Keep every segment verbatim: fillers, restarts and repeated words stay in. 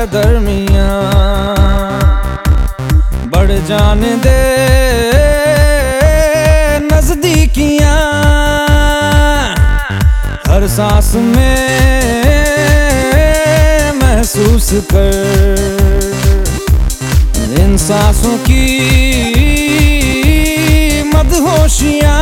दरमियां, बढ़ जाने दे नजदीकियां, हर सांस में महसूस कर इन सांसों की मदहोशियां।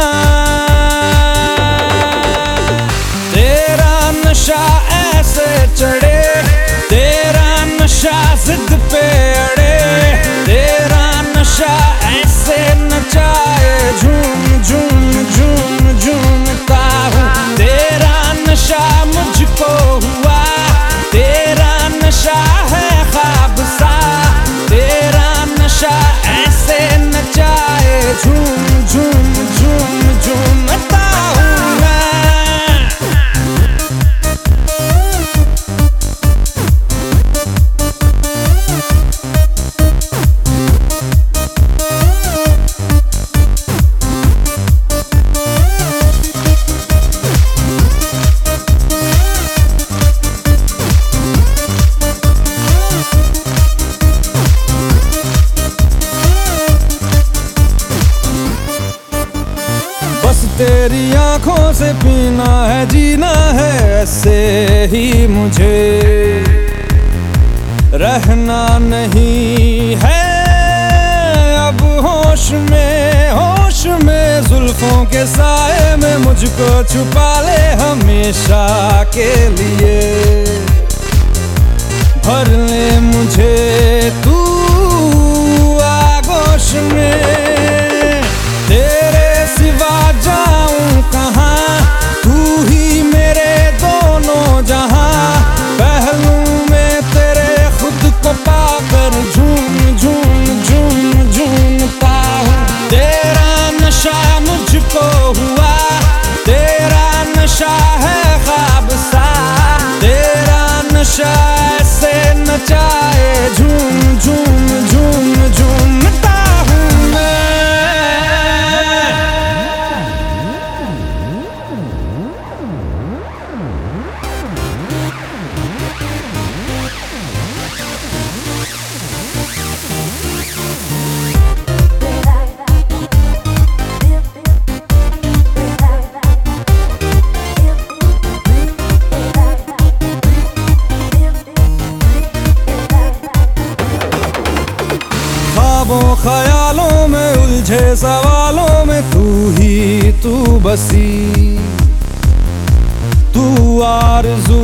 तेरा नशा ऐसे चढ़े, तेरा नशा जिद पे अड़े, तेरा नशा ऐसे नचाए झूम झूम झूम झूमता हूँ। तेरा नशा मुझको हुआ, तेरा नशा है ख्वाब सा, तेरा नशा ऐसे नचाए झूम झूम झूम झूमता हूँ मैं। तेरी आंखों से पीना है, जीना है ऐसे ही मुझे, रहना नहीं है अब होश में। होश में जुल्फों के साए में मुझको छुपा ले हमेशा के लिए, भर ले मुझे तू आगोश में। तेरे सिवा जाऊं कहाँ, तू ही मेरे दोनों जहां, पहलू में तेरे खुद को पाकर झूम झूम झूम झूमता हूँ। तेरा नशा मुझको हुआ, तेरा नशा है ख्वाब सा, तेरा नशा ऐसे नचाए झूम झूम झूम झूमता हूँ मैं। ख्वाबों ख्यालों में उलझे सवालों में तू ही तू बसी, तू आरज़ू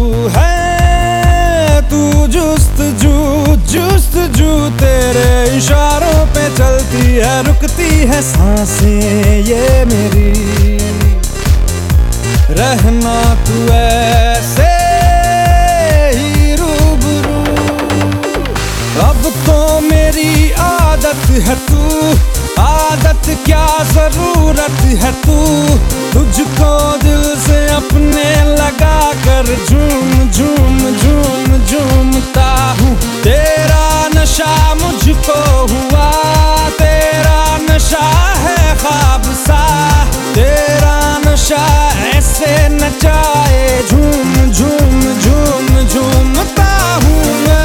है, तू जुस्तजू जुस्तजू। तेरे इशारों पे चलती है रुकती है सांसें ये मेरी, रहना तू ऐसे ही रूबरू। अब तो मेरी आदत है तू, आदत क्या जरूरत है तू, तुझको दिल से अपने लगा कर झूम झूम झूम झूमता हूँ। तेरा नशा मुझको हुआ, तेरा नशा है ख्वाब सा, तेरा नशा ऐसे नचाए झूम झूम झूम झूमता हूँ मैं।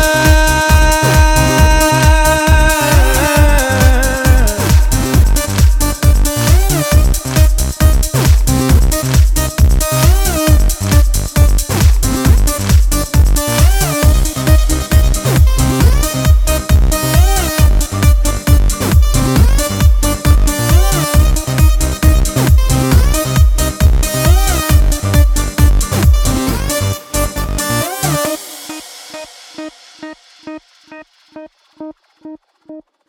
Thank you.